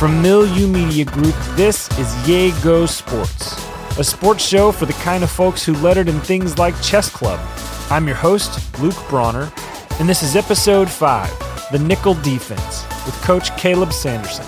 From Milieu Media Group, this is Yay Go Sports, a sports show for the kind of folks who lettered in things like chess club. I'm your host, Luke Bronner, and this is episode 5, The Nickel Defense, with Coach Caleb Sanderson.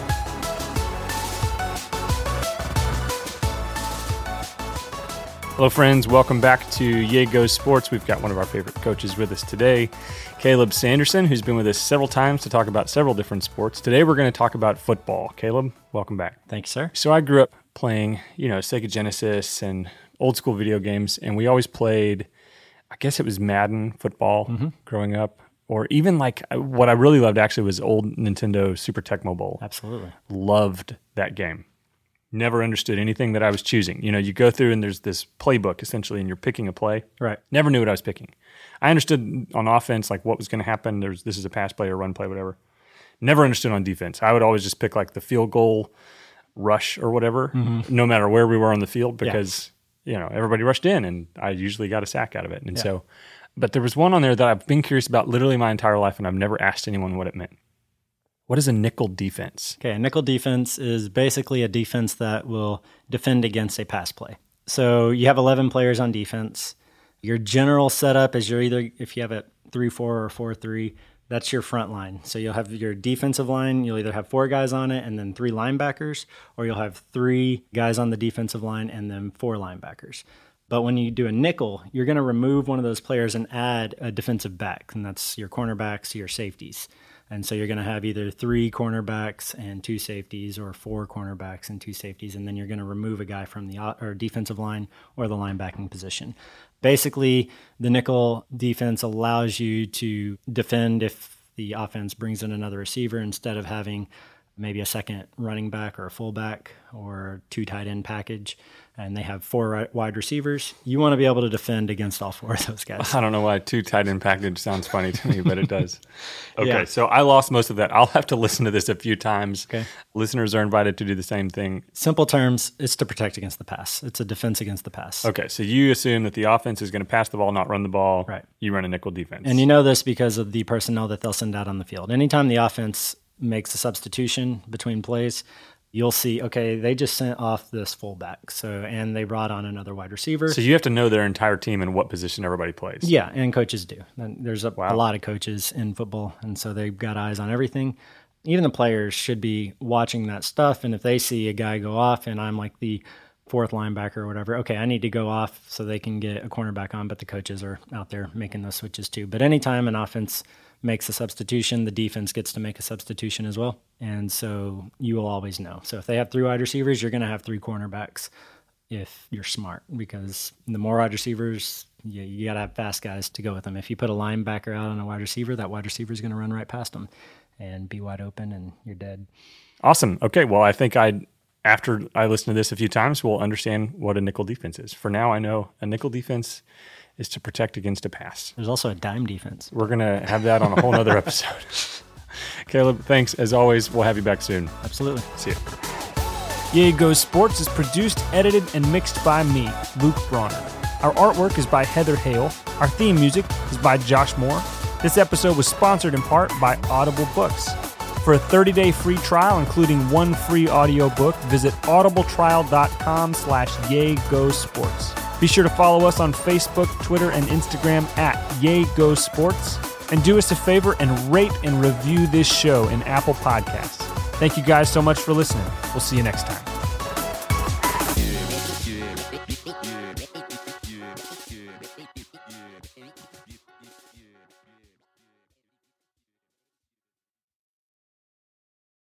Hello, friends. Welcome back to Yay Go Sports. We've got one of our favorite coaches with us today, Caleb Sanderson, who's been with us several times to talk about several different sports. Today, we're going to talk about football. Caleb, welcome back. Thanks, sir. So I grew up playing, Sega Genesis and old school video games, and we always played, I guess it was Madden football growing up, or even like what I really loved actually was old Nintendo Super Tecmo Bowl. Absolutely. Loved that game. Never understood anything that I was choosing. You go through and there's this playbook essentially, and you're picking a play. Right. Never knew what I was picking. I understood on offense like what was going to happen. This is a pass play or run play, whatever. Never understood on defense. I would always just pick like the field goal rush or whatever, no matter where we were on the field, because everybody rushed in, and I usually got a sack out of it. And so, but there was one on there that I've been curious about literally my entire life, and I've never asked anyone what it meant. What is a nickel defense? Okay, a nickel defense is basically a defense that will defend against a pass play. So you have 11 players on defense. Your general setup is if you have a 3-4 or 4-3, that's your front line. So you'll have your defensive line, you'll either have 4 guys on it and then 3 linebackers, or you'll have 3 guys on the defensive line and then 4 linebackers. But when you do a nickel, you're going to remove one of those players and add a defensive back, and that's your cornerbacks, your safeties. And so you're going to have either 3 cornerbacks and 2 safeties, or 4 cornerbacks and 2 safeties, and then you're going to remove a guy from the defensive line or the linebacking position. Basically, the nickel defense allows you to defend if the offense brings in another receiver instead of having maybe a second running back or a fullback or 2 tight end package, and they have 4 wide receivers. You want to be able to defend against all 4 of those guys. I don't know why 2 tight end package sounds funny to me, but it does. Okay, So I lost most of that. I'll have to listen to this a few times. Okay. Listeners are invited to do the same thing. Simple terms, it's to protect against the pass. It's a defense against the pass. Okay, so you assume that the offense is going to pass the ball, not run the ball. Right. You run a nickel defense. And you know this because of the personnel that they'll send out on the field. Anytime the offense makes a substitution between plays, you'll see, okay, they just sent off this fullback, and they brought on another wide receiver. So you have to know their entire team and what position everybody plays. Yeah, and coaches do. And there's a lot of coaches in football, and so they've got eyes on everything. Even the players should be watching that stuff, and if they see a guy go off and I'm like the 4th linebacker or whatever, okay, I need to go off so they can get a cornerback on, but the coaches are out there making those switches too. But anytime an offense makes a substitution, the defense gets to make a substitution as well. And so you will always know. So if they have 3 wide receivers, you're going to have 3 cornerbacks if you're smart, because the more wide receivers, you got to have fast guys to go with them. If you put a linebacker out on a wide receiver, that wide receiver is going to run right past them and be wide open, and you're dead. Awesome. Okay, well, I think after I listen to this a few times, we'll understand what a nickel defense is. For now, I know a nickel defense is to protect against a pass. There's also a dime defense. We're going to have that on a whole other episode. Caleb, thanks. As always, we'll have you back soon. Absolutely. See you. Yay Go Sports is produced, edited, and mixed by me, Luke Bronner. Our artwork is by Heather Hale. Our theme music is by Josh Moore. This episode was sponsored in part by Audible Books. For a 30-day free trial, including 1 free audiobook, visit audibletrial.com/YayGoSports. Be sure to follow us on Facebook, Twitter, and Instagram @YayGoSports. And do us a favor and rate and review this show in Apple Podcasts. Thank you guys so much for listening. We'll see you next time.